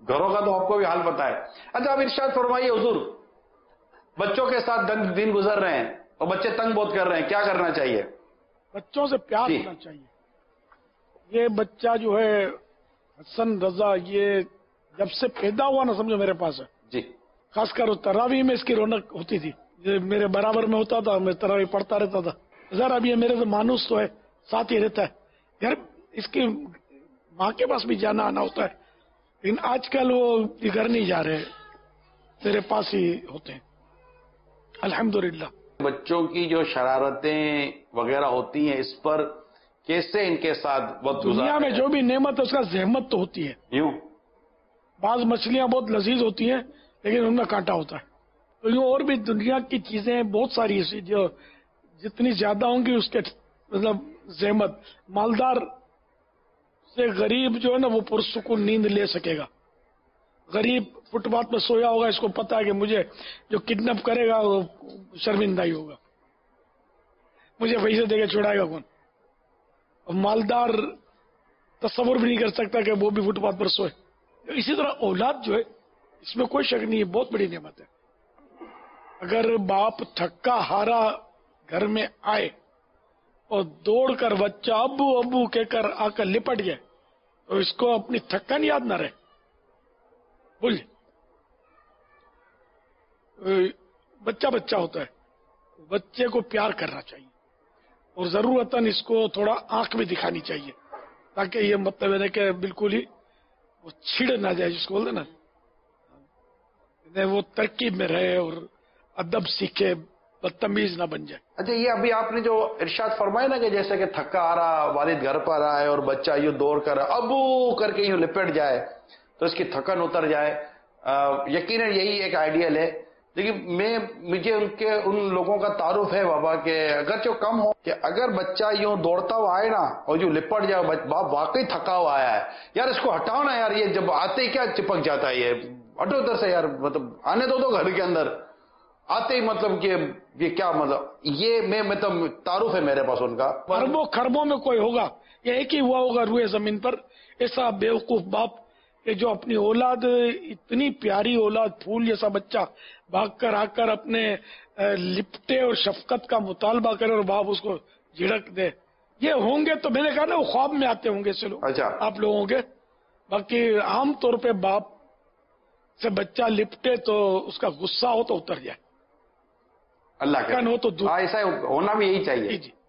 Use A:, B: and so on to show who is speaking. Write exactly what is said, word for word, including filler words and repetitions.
A: گھروں کا تو آپ کو بھی حال پتا ہے. اچھا اب ارشاد فرمائیے حضور، بچوں کے ساتھ دن گزر رہے ہیں اور بچے تنگ بہت کر رہے ہیں، کیا کرنا چاہیے؟
B: بچوں سے پیار
A: جی.
B: ہونا چاہیے. یہ بچہ جو ہے حسن رضا، یہ جب سے پیدا ہوا نا سمجھو میرے پاس ہے.
A: جی.
B: خاص کر تراویح میں اس کی رونق ہوتی تھی. یہ میرے برابر میں ہوتا تھا، میں تراویح پڑھتا رہتا تھا. ذرا اب یہ میرے تو مانوس تو ہے، ساتھ ہی رہتا ہے. گھر اس کی ماں کے پاس بھی جانا آنا ہوتا ہے، لیکن آج کل وہ گھر نہیں جا رہے، میرے پاس ہی ہوتے ہیں الحمدللہ.
A: بچوں کی جو شرارتیں وغیرہ ہوتی ہیں، اس پر کیسے ان کے ساتھ وقت
B: دنیا میں جو بھی نعمت ہے اس کا زحمت تو ہوتی ہے.
A: یوں
B: بعض مچھلیاں بہت لذیذ ہوتی ہیں لیکن ان میں کانٹا ہوتا ہے. تو یوں اور بھی دنیا کی چیزیں بہت ساری ایسی جو جتنی زیادہ ہوں گی اس کے مطلب زحمت. مالدار سے غریب جو ہے نا وہ پرسکون نیند لے سکے گا. غریب فٹ پاتھ پہ سویا ہوگا، اس کو پتا ہے کہ مجھے جو کڈنیپ کرے گا وہ شرمندہ ہی ہوگا، مجھے پیسے دے کے چھڑائے گا کون. اور مالدار تصور بھی نہیں کر سکتا کہ وہ بھی فٹ پاتھ پر سوئے. اسی طرح اولاد جو ہے اس میں کوئی شک نہیں ہے، بہت بڑی نعمت ہے. اگر باپ تھکا ہارا گھر میں آئے اور دوڑ کر بچہ ابو ابو کہہ کر آ کر لپٹ جائے تو اس کو اپنی تھکن یاد نہ رہے. بول بچہ بچہ ہوتا ہے، بچے کو پیار کرنا چاہیے اور ضرورتاً اس کو تھوڑا آنکھ بھی دکھانی چاہیے تاکہ یہ مطلب ہے کہ بالکل ہی وہ چھڑ نہ جائے، جس کو بولتے نا وہ ترکیب میں رہے اور ادب سیکھے، بدتمیز نہ بن جائے.
A: اچھا یہ ابھی آپ نے جو ارشاد فرمایا نا کہ جیسے کہ تھکا آ رہا، والد گھر پر آئے اور بچہ یوں دوڑ کر ابو کر کے یوں لپٹ جائے تو اس کی تھکن اتر جائے، یقیناً یہی ایک آئیڈیل ہے. لیکن میں مجھے ان کے ان لوگوں کا تعارف ہے بابا کہ اگرچہ کم ہو کہ اگر بچہ یوں دوڑتا ہوا آئے نا اور یوں لپٹ جائے، باپ واقعی تھکا ہوا آیا ہے، یار اس کو ہٹاؤ نا یار، یہ جب آتے ہی کیا چپک جاتا ہے، یہ ہٹو ادھر سے یار، مطلب آنے دو تو گھر کے اندر آتے ہی، مطلب کہ یہ کیا مطلب، یہ میں مطلب تعارف ہے میرے پاس ان کا.
B: اربوں خربوں میں کوئی ہوگا یہ ایک ہی ہوا ہوگا روئے زمین پر ایسا بیوقوف باپ کہ جو اپنی اولاد، اتنی پیاری اولاد، پھول جیسا بچہ بھاگ کر آ کر اپنے لپٹے اور شفقت کا مطالبہ کرے اور باپ اس کو جھڑک دے. یہ ہوں گے تو میں نے کہا نا وہ خواب میں آتے ہوں گے سے لوگ.
A: اچھا
B: آپ لوگوں کے باقی عام طور پہ باپ سے بچہ لپٹے تو اس کا غصہ ہو تو اتر جائے،
A: اللہ کا
B: ہو تو دور.
A: ایسا ہونا بھی یہی چاہیے.
B: جی جی